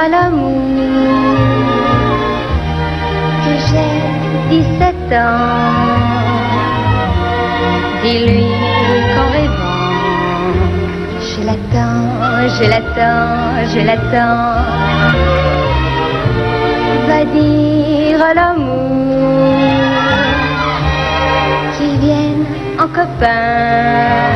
à l'amour que j'ai 17 ans. Dis-lui qu'en rêvant, je l'attends, je l'attends, je l'attends. Va dire à l'amour qu'il vienne en copain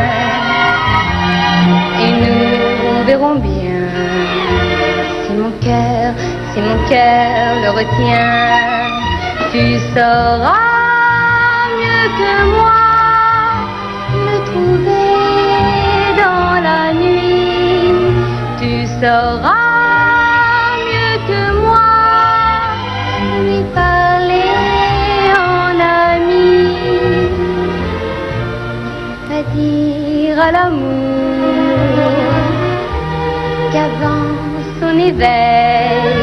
et nous verrons bien si mon cœur le retient. Tu sauras mieux que moi le trouver dans la nuit. Tu sauras mieux que moi lui parler en ami. Va dire à l'amour qu'avant son éveil,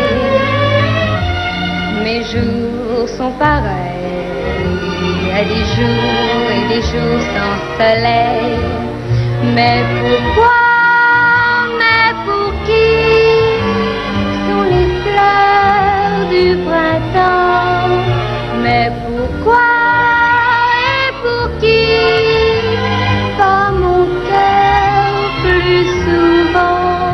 mes jours sont pareils à des jours et des jours sans soleil. Mais pourquoi, mais pour qui sont les fleurs du printemps? Mais pourquoi et pour qui pas mon cœur plus souvent?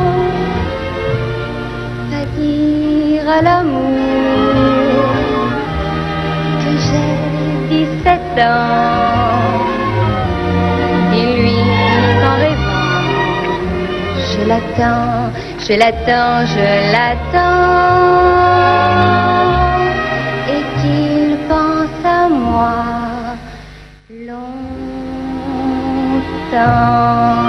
Va dire à l'amour que j'ai 17 ans. Dis-lui qu'en rêvant, je l'attends, je l'attends, je l'attends, et qu'il pense à moi longtemps.